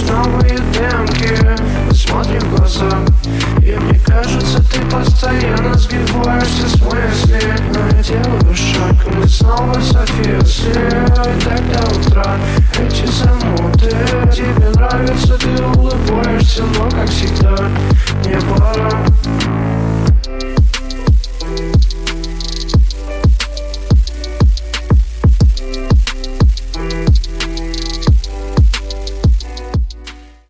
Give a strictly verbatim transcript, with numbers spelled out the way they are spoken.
новые демки. Мы смотрим в глаза, и мне кажется, ты постоянно сбиваешься с мысли. Но я делаю шаг, и мы снова София след.